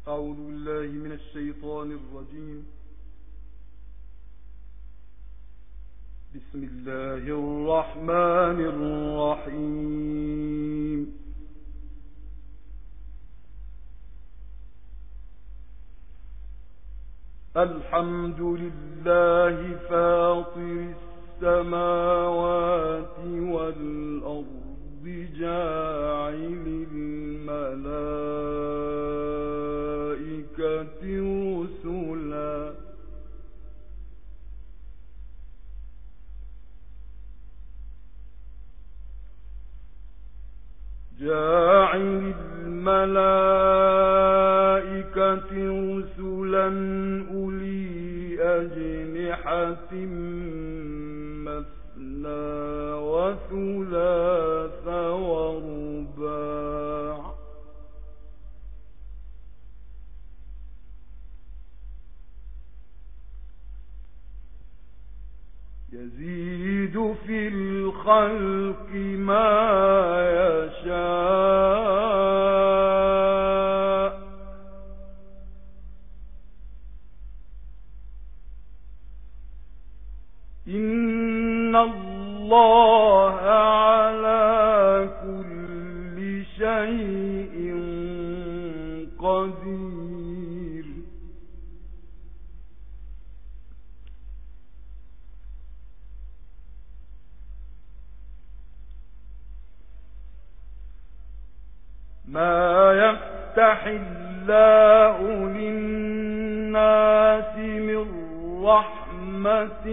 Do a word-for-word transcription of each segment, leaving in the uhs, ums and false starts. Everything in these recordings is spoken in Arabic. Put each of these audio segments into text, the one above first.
أعوذ بالله من الشيطان الرجيم. بسم الله الرحمن الرحيم. الحمد لله فاطر السماوات والأرض جاعل الملائكة رسلا جاعل الملائكة رسلا أولي أجنحة مثنى وثلاث ورباع يزيد في الخلق ما يشاء إن الله على كل شيء قدير. ما يفتح الله للناس من رحمة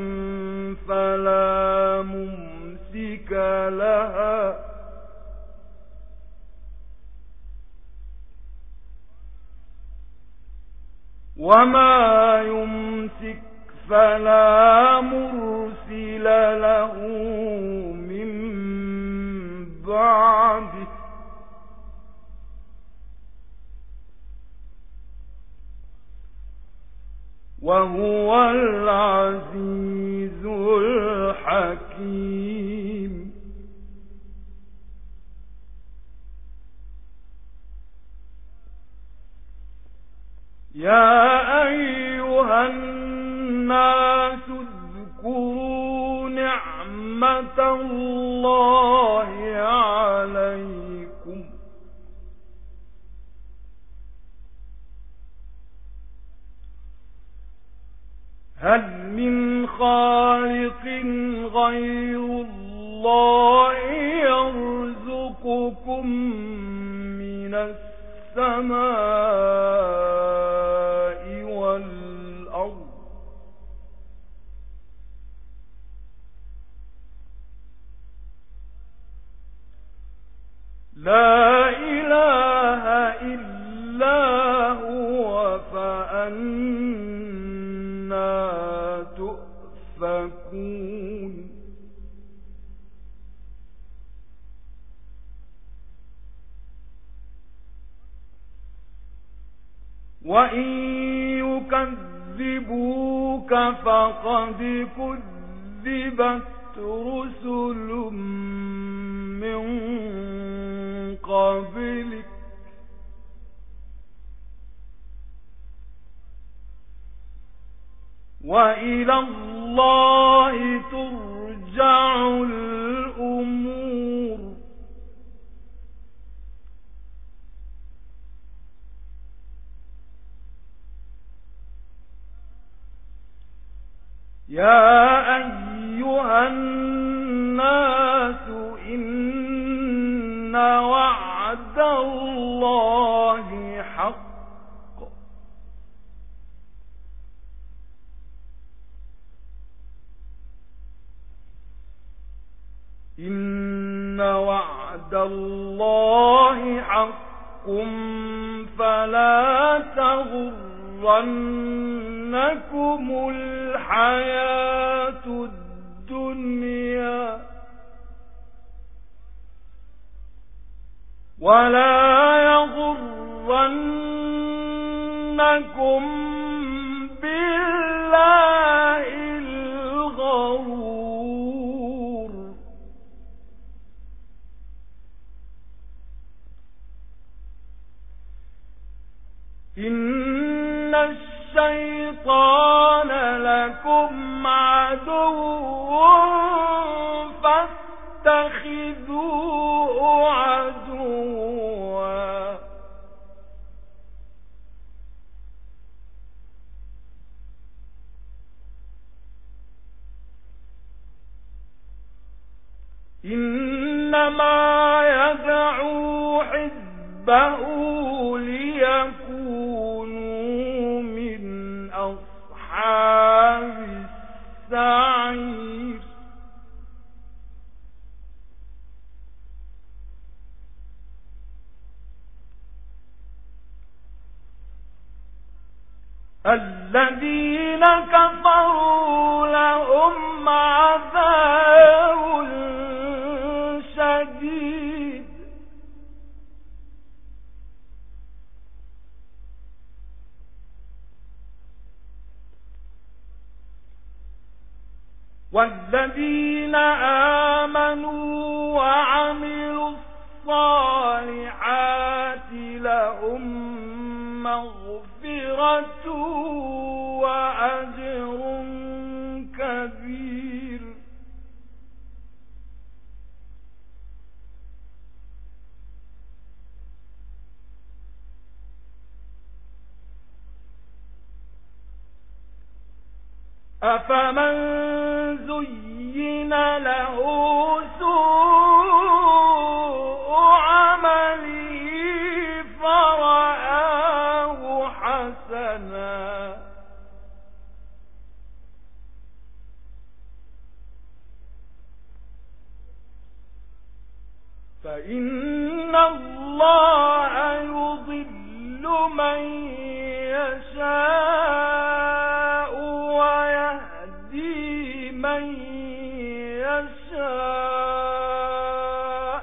فلا ممسك لها وما يمسك فلا مرسل له من بعده وهو العزيز الحكيم. يا أيها الناس اذكروا نعمة الله عليكم هل من خالق غير الله يرزقكم من السماء والأرض لا إله إلا هو فأنا تؤفكون. وإن يكذبوك فقد كذبت رسل من قبلك وإلى الله ترجع الأمور. يا أيها الناس إن وعد الله حق إن وعد الله حق فلا تغرنكم الحياة الدنيا ولا يغرنكم بالله الغرور. إن الشيطان لكم عدو فاتخذوه عدوا إنما يدعو حزبه ليكونوا من أصحاب السعير الذين كفروا لهم عذاب شديد والذين آمنوا وعملوا الصالحات لهم مغفرة وأجر كبير أفمن زين له سوء عمله فرآه حسنا فإن الله يضل من يشاء ويهدي من يشاء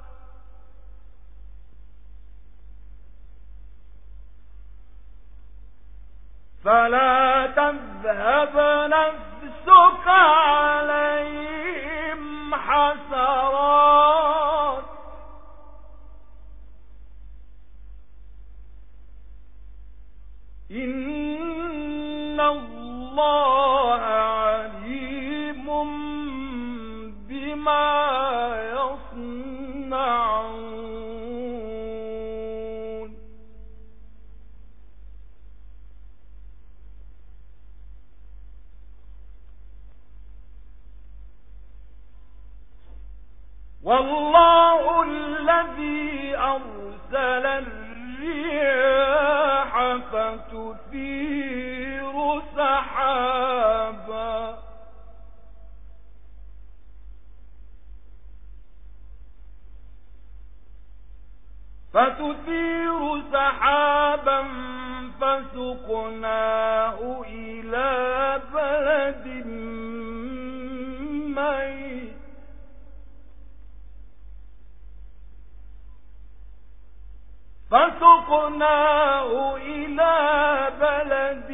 فلا تذهب نفسك عليهم حسرات إن الله عليم بما يصنعون والله الذي أرسل الرياح فتثير سحابا فتثير سحابا فسقناه إلى بلد ميت فسقناه إلى بلد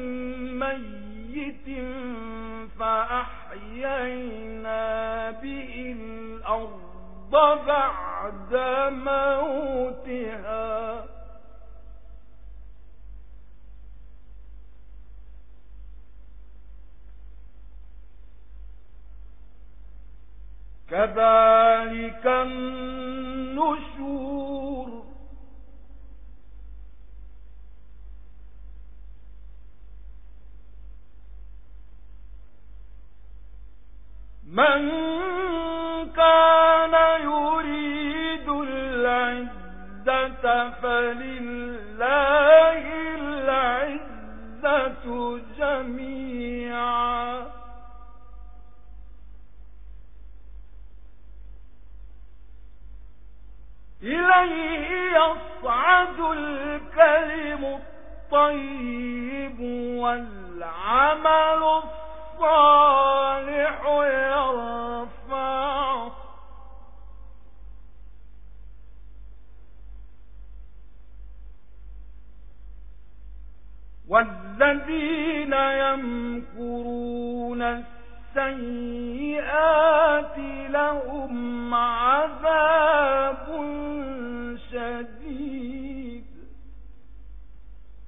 ميت فأحيينا به الأرض بعد موتها كذلك النشور من كان يريد العزة فلله العزة جميعا إليه يصعد الكلم الطيب والعمل الصالح يرفعه والذين يمكرون السيئات لهم عذاب شديد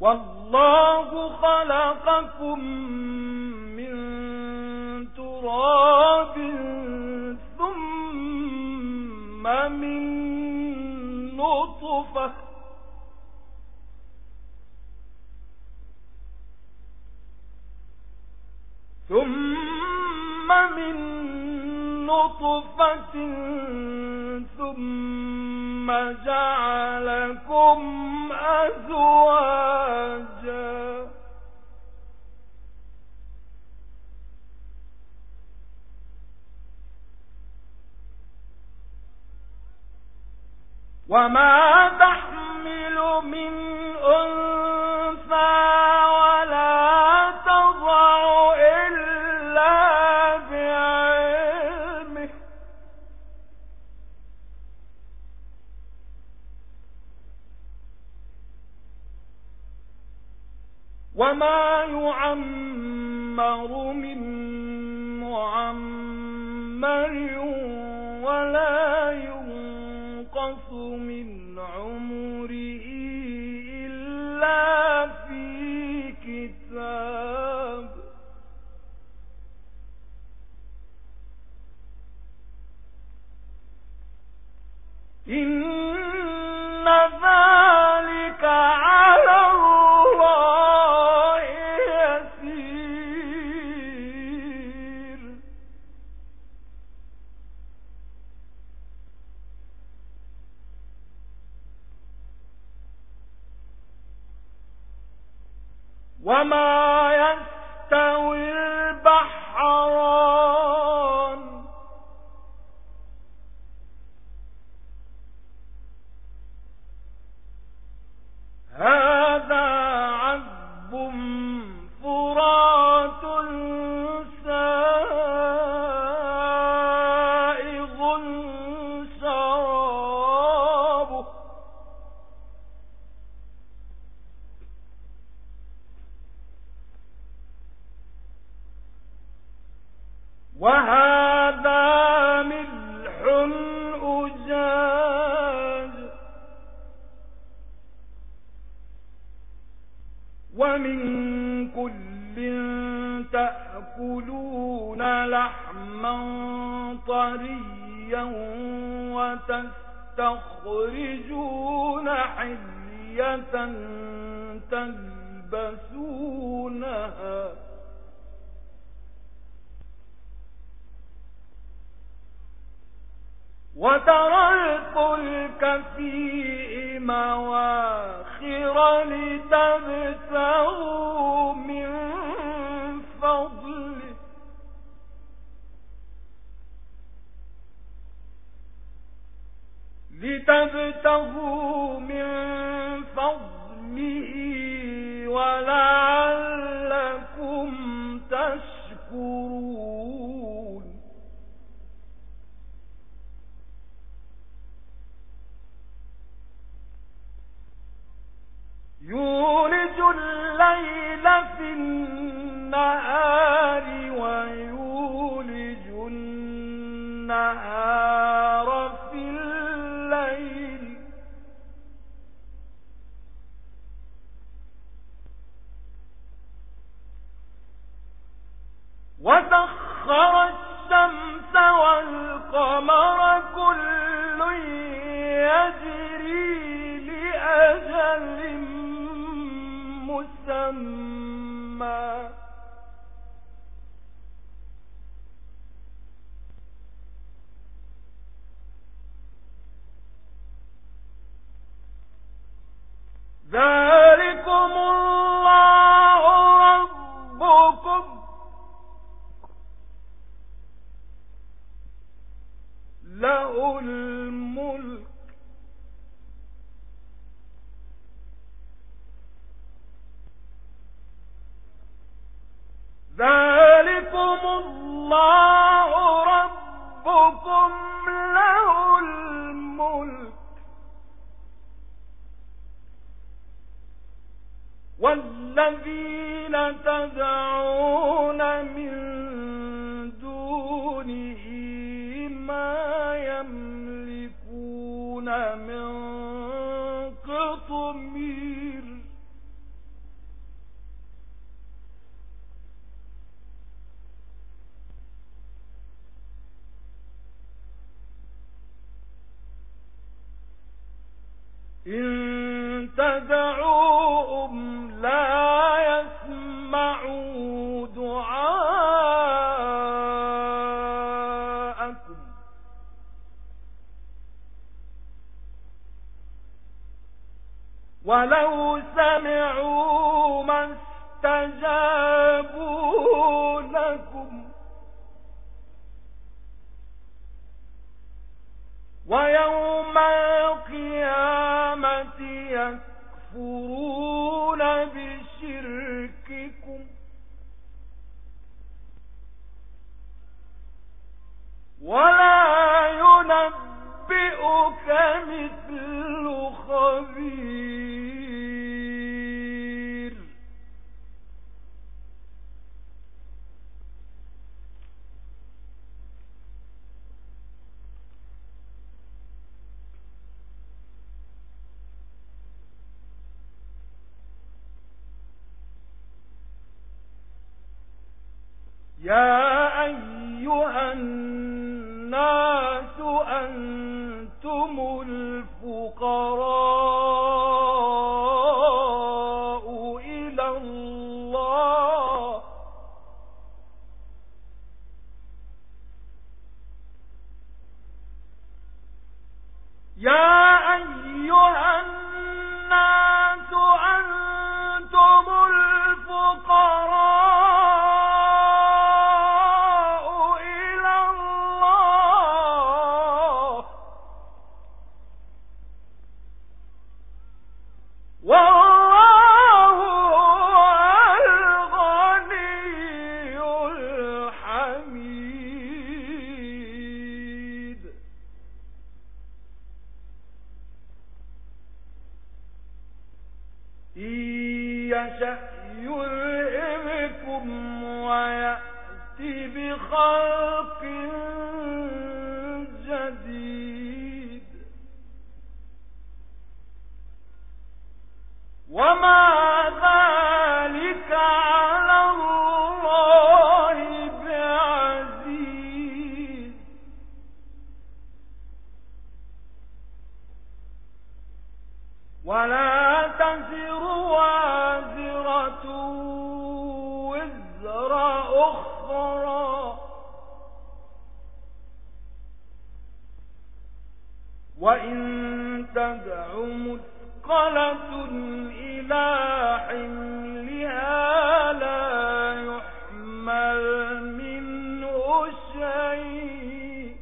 والله خلقكم من تراب ثم من نطفة ثم من نطفة ثم جعلكم أزواجا وما تحمل من أنثى ولا تضع إلا بعلمه وما يعمر من معمر ولا ينقص من عمره إلا في كتاب إن ذلك على الله يسير وما يستوي البحران هذا عذب فرات سائغ شرابه وهذا ملح أجاج ومن كل تأكلون لحما طريا وتستخرجون حلية تلبسونها وترى الفلك فيه مواخر لتبتغوا من فضله لتبتغوا من فضله ولعلكم تشكرون يولج الليل في النهار ويولج النهار في الليل وسخر الشمس والقمر كل يجري لأجل مسمى ذلكم الله ربكم له الملك ذلكم الله ربكم له الملك والذين تدعون من دونه ما يملكون من قطمير إن تدعوهم لا يسمعوا دعاءكم ولو سمعوا ما استجابوا لكم ويوم القيامة يكفرون بشرككم ولا ينبئك مثل خبير. يا أيها الناس أنتم الفقراء إلى الله يا أيها الناس أنتم الفقراء يشأ يذهبكم ويأتي بخلق جديد وما ذلك على الله بعزيز. ولا تزر وازرة وزر أخرى وإن تدع مثقلة إلى حملها لا يحمل منه شيء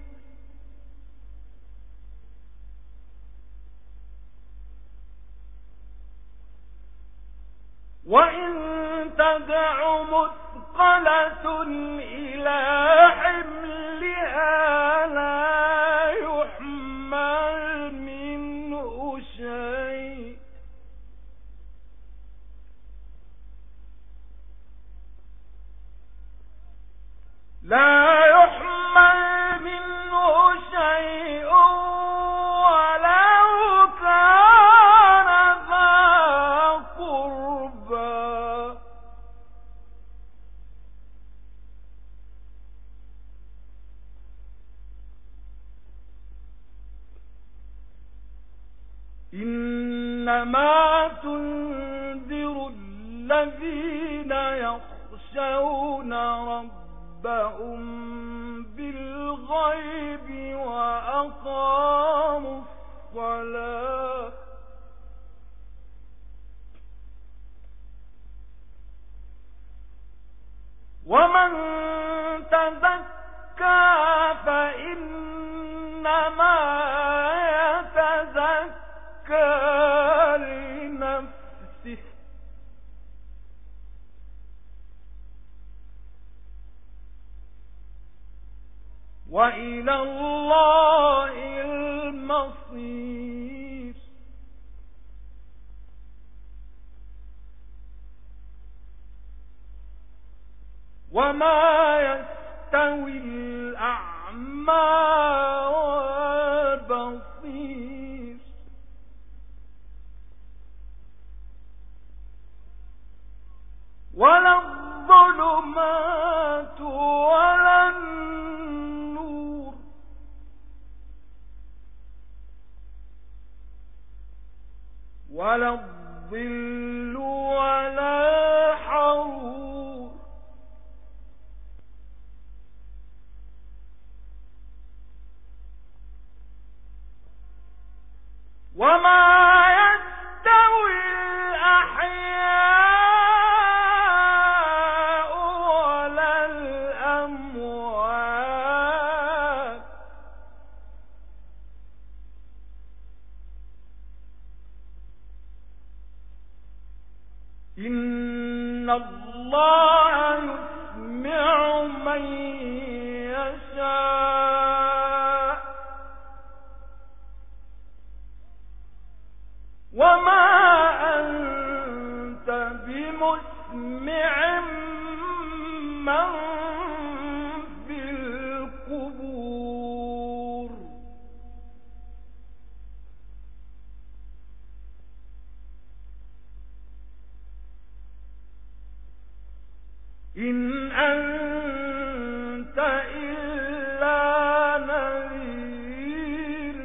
وإن تدع مثقلة إلى حملها لا يحمل منه شيء لا يحمل منه شيء ولو كان ذا قربى إنما تنذر الذين يخشون ربهم بالغيب وأقاموا الصلاة ومن تزكى فإنما يتزكى لنفسه وإلى الله المصير. وما يستوي الأعمى والبصير ولا الظلمات ولا النور ولا الظل ولا حرور وما يستوي الأحياء ولا الأموات إن الله يسمع من يشاء وما أنت بمسمع من في القبور إن أنت إلا نذير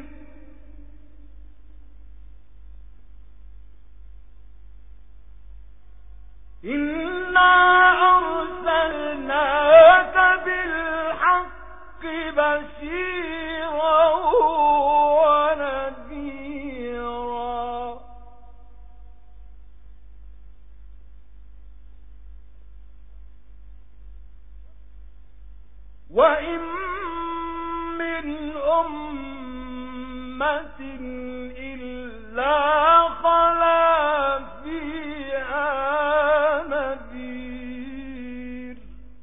إنا أرسلناك بالحق بشيرا ونذيرا وإن من أمة إلا خلا فيها نذير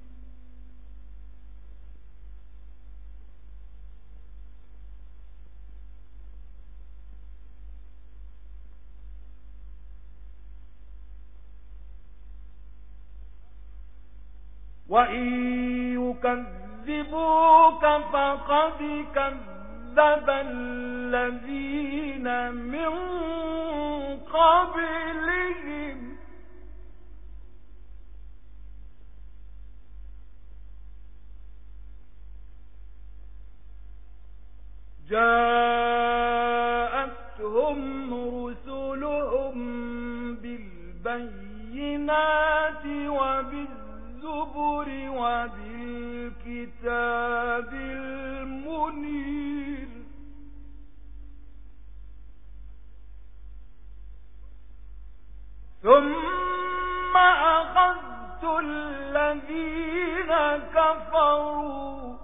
وإن يكذبوك فقد كذب الذين من قبلهم جاءتهم رسلهم بالبينات وبالزبر وبالكتاب المنير ثم أخذت الذين كفروا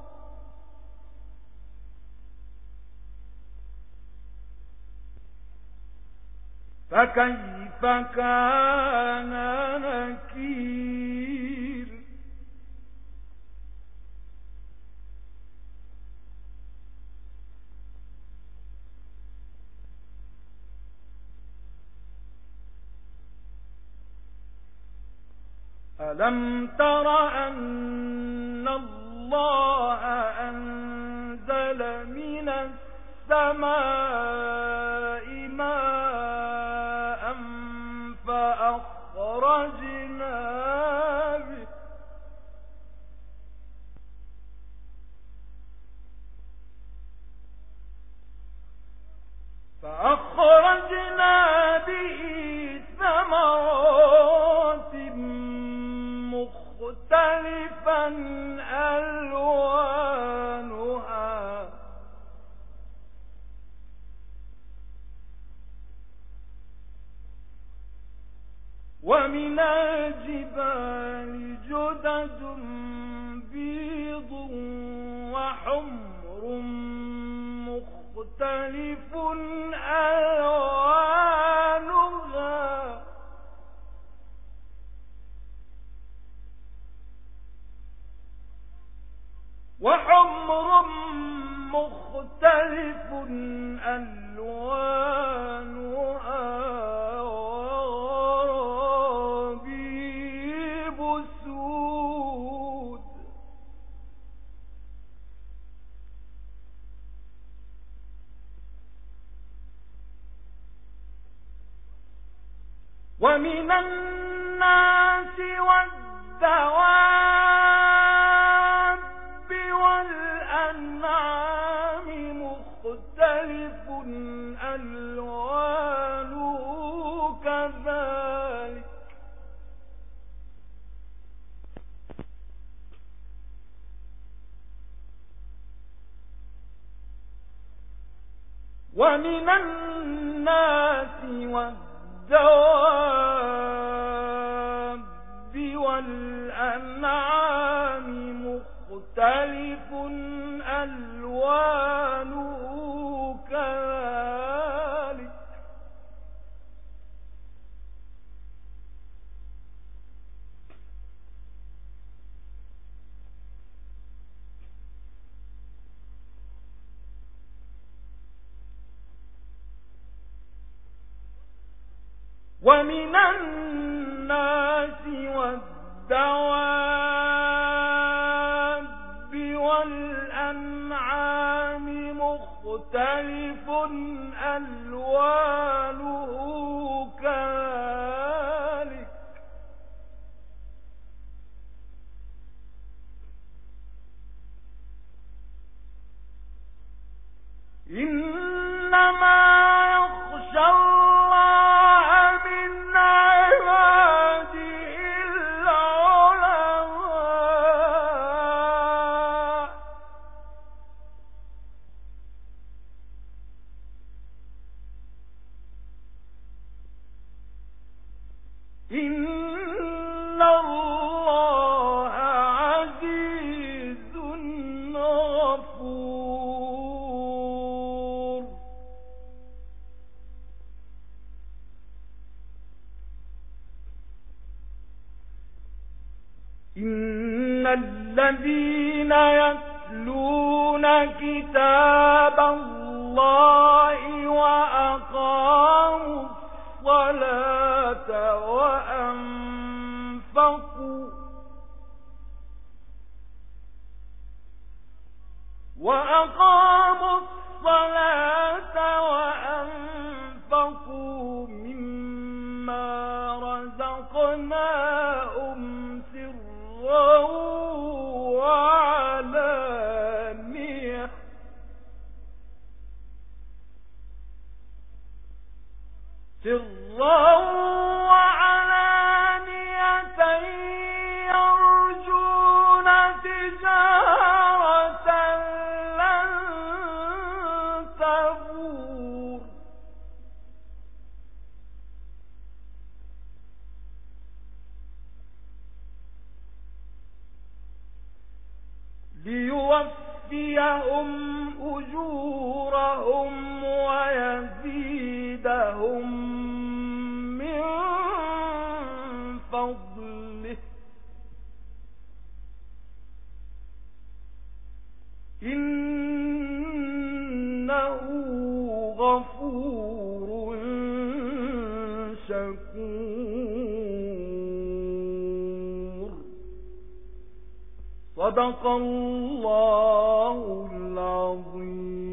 فكيف كان نكير ألم تر أن الله أنزل من السماء ماء فأخرجنا به فأخرجنا به ثمرات مختلفا ألوانها ومن الجبال جدد بيض وحمر مختلف ألوانها وحمر مختلف ألوانها وغرابيب سود ومن الناس والدواب والأنعام مختلف ألوانه ومن الناس والدواب والأنعام مختلف ألوانه كذلك ومن الناس والدواب والأنعام مختلف ألوانه كذلك إنما يخشى الله من عباده العلماء إن الله عزيز غفور إن الذين يتلون كتاب الله وأقاموا الصلاة وأنفقوا وأقاموا الصلاة وأنفقوا مما رزقناهم سرا وعلانية سرا وعلانية يرجون تجارة لن تبور ليوفيهم أجورهم ويزيدهم من فضله إنه غفور شكور صدق الله العظيم.